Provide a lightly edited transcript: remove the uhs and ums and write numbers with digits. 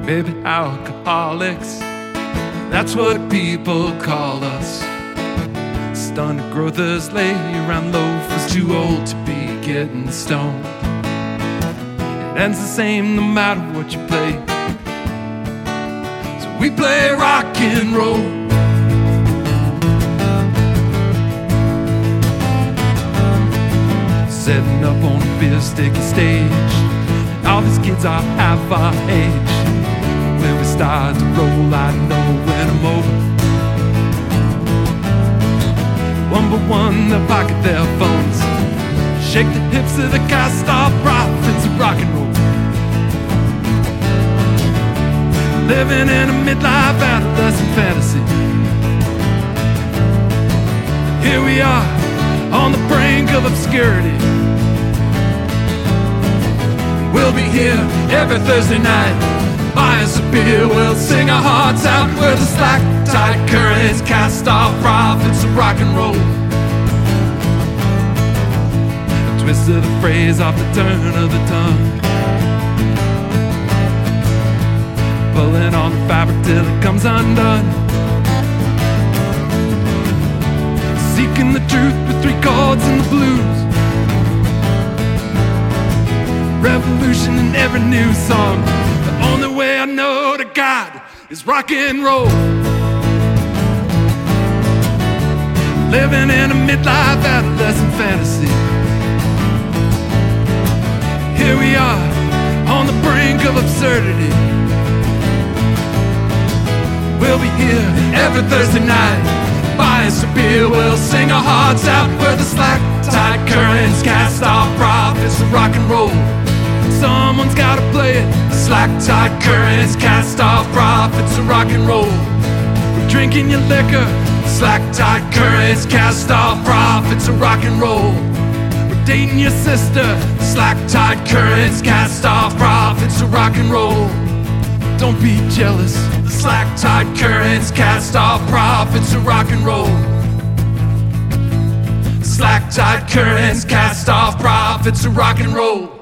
maybe alcoholics. That's what people call us. Stunted growthers lay around loafers, too old to be getting stoned. It ends the same no matter what you play. So we play rock and roll. Setting up on a beer sticky stage, all these kids are half our age. When we start to roll, I know when I'm over. One by one, they'll pocket their phones, shake the hips of the cast-off prophets of rock and roll. Living in a midlife adolescent fantasy. Here we are, on the brink of obscurity. We'll be here every Thursday night, buy us a beer, we'll sing our hearts out. We're the slack, tight currents, cast off prophets of rock and roll. A twist of the phrase off the turn of the tongue, pulling on the fabric till it comes undone. Seeking the truth with three chords and the blues. Revolution in every new song. The only way I know to God is rock and roll. Living in a midlife adolescent fantasy. Here we are, on the brink of absurdity. We'll be here every Thursday night, buy us a beer, we'll sing our hearts out. We're the slack, tight currents, cast off prophets of rock and roll. Someone's gotta play it. Slack, tight currents, cast off prophets of rock and roll. We're drinking your liquor. Slack, tight currents, cast off prophets of rock and roll. We're dating your sister. Slack, tight currents, cast off prophets of rock and roll. Don't be jealous. The slack, tight currents, cast off prophets of rock and roll. Slack, tight currents, cast off prophets of rock and roll.